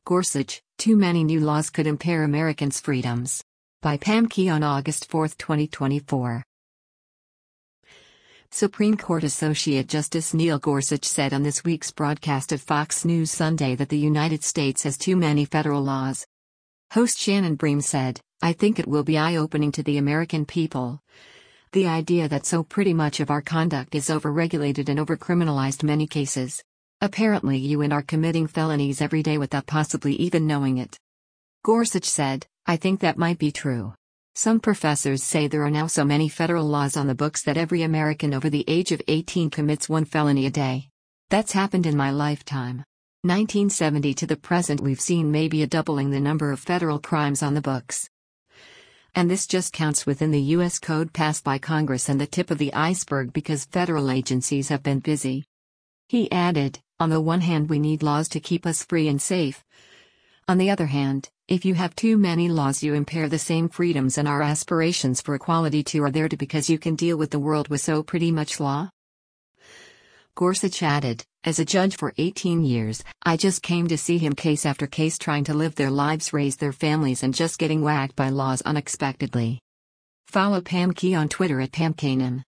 Gorsuch, too many new laws could impair Americans' freedoms. By Pam Key on August 4, 2024. Supreme Court Associate Justice Neil Gorsuch said on this week's broadcast of Fox News Sunday that the United States has too many federal laws. Host Shannon Bream said, "I think it will be eye-opening to the American people. The idea that so pretty much of our conduct is overregulated and overcriminalized many cases. Apparently you and are committing felonies every day without possibly even knowing it." Gorsuch said, "I think that might be true. Some professors say there are now so many federal laws on the books that every American over the age of 18 commits one felony a day. That's happened in my lifetime. 1970 to the present we've seen maybe a doubling the number of federal crimes on the books. And this just counts within the U.S. Code passed by Congress and the tip of the iceberg because federal agencies have been busy." He added, "On the one hand we need laws to keep us free and safe. On the other hand, if you have too many laws you impair the same freedoms and our aspirations for equality too are there too because you can deal with the world with so pretty much law." Gorsuch added, "As a judge for 18 years, I just came to see him case after case trying to live their lives, raise their families and just getting whacked by laws unexpectedly." Follow Pam Key on Twitter at PamKanan.